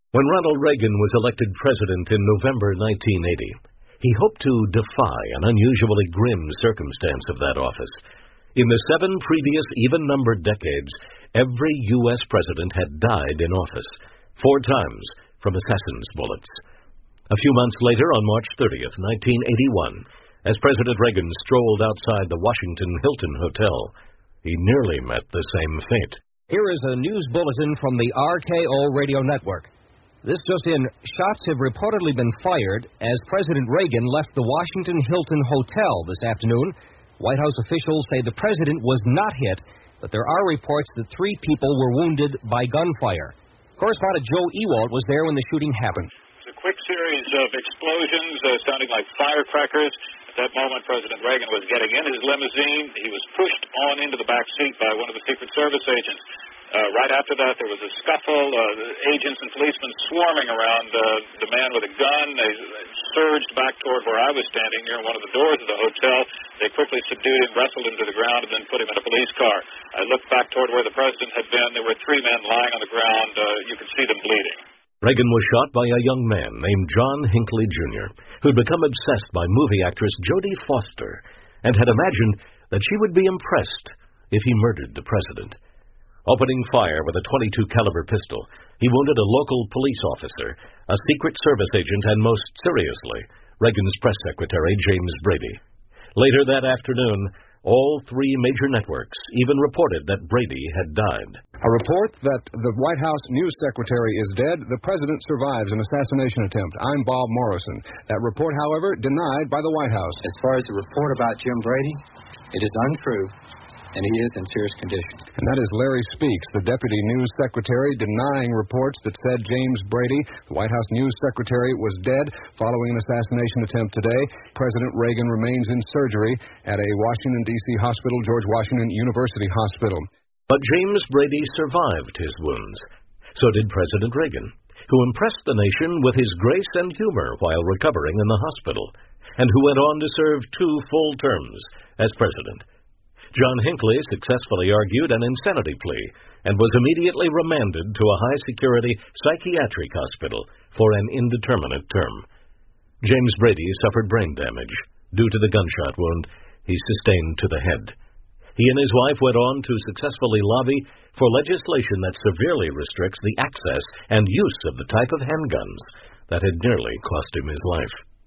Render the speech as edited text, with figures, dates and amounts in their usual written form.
When Ronald Reagan was elected president in November 1980, he hoped to defy an unusually grim circumstance of that office. In the 7 previous even-numbered decades, every U.S. president had died in office, 4 times from assassin's bullets. A few months later, on March 30th, 1981, as President Reagan strolled outside the Washington Hilton Hotel, he nearly met the same fate. Here is a news bulletin from the RKO Radio Network. This just in, shots have reportedly been fired as President Reagan left the Washington Hilton Hotel this afternoon. White House officials say the president was not hit, but there are reports that 3 people were wounded by gunfire. Correspondent Joe Ewald was there when the shooting happened. It's a quick series of explosions sounding like firecrackers. At that moment, President Reagan was getting in his limousine. He was pushed on into the back seat by one of the Secret Service agents. Right after that, there was a scuffle. Agents and policemen swarming around the man with a gun. They surged back toward where I was standing near one of the doors of the hotel. They quickly subdued him, wrestled him to the ground, and then put him in a police car. I looked back toward where the president had been. There were 3 men lying on the ground. You could see them bleeding. Reagan was shot by a young man named John Hinckley, Jr., who'd become obsessed by movie actress Jodie Foster and had imagined that she would be impressed if he murdered the president. Opening fire with a .22 caliber pistol, he wounded a local police officer, a Secret Service agent, and most seriously, Reagan's press secretary, James Brady. Later that afternoon, all 3 major networks even reported that Brady had died. A report that the White House news secretary is dead. The president survives an assassination attempt. I'm Bob Morrison. That report, however, denied by the White House. As far as the report about Jim Brady, it is untrue, and he is in serious condition. And that is Larry Speaks, the deputy news secretary, denying reports that said James Brady, the White House news secretary, was dead following an assassination attempt today. President Reagan remains in surgery at a Washington, D.C. hospital, George Washington University Hospital. But James Brady survived his wounds. So did President Reagan, who impressed the nation with his grace and humor while recovering in the hospital, and who went on to serve 2 full terms as president. John Hinckley successfully argued an insanity plea and was immediately remanded to a high-security psychiatric hospital for an indeterminate term. James Brady suffered brain damage due to the gunshot wound he sustained to the head. He and his wife went on to successfully lobby for legislation that severely restricts the access and use of the type of handguns that had nearly cost him his life.